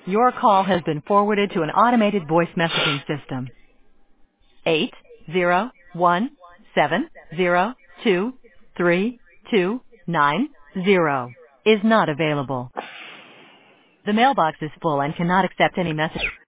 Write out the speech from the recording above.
Your call has been forwarded to an automated voice messaging system. 80170232290 is not available. The mailbox is full and cannot accept any message.